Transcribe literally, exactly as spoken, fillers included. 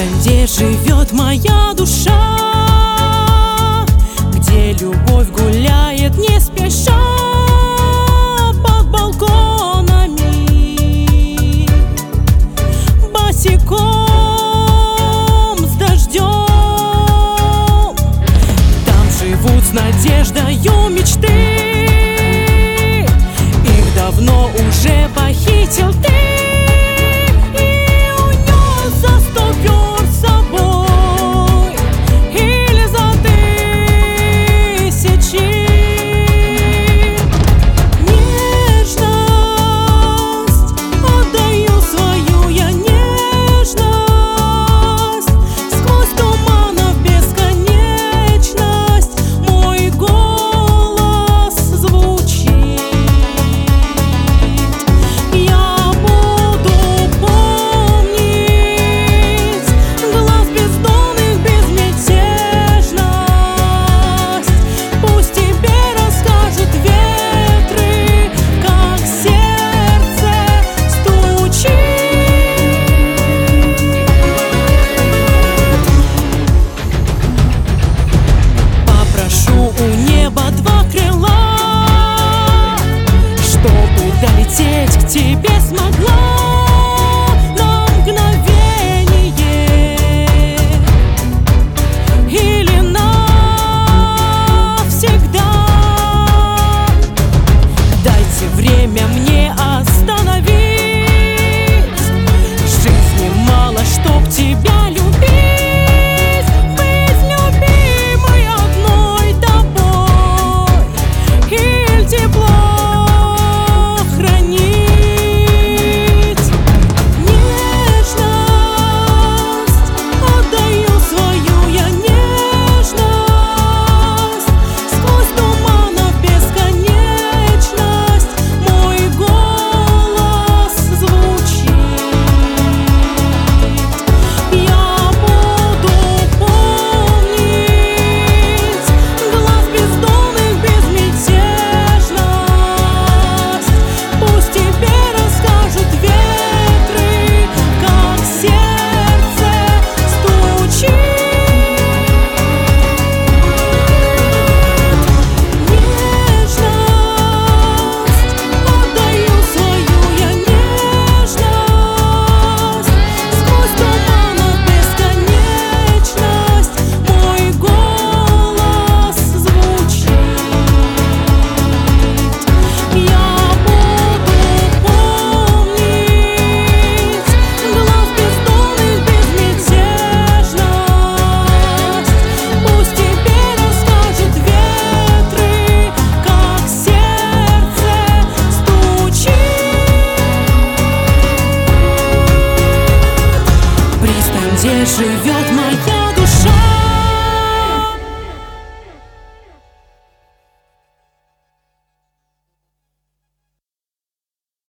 Пристань, где живет моя душа, где любовь гуляет не спеша под балконами, босиком с дождем. Там живут с надеждою мечты, их давно уже похитил ты. Долететь к тебе смогла на мгновение или навсегда. Дайте время мне остановить. Жизни мало, чтоб тебя любить, быть любимой одной тобой или тепло. Где живет моя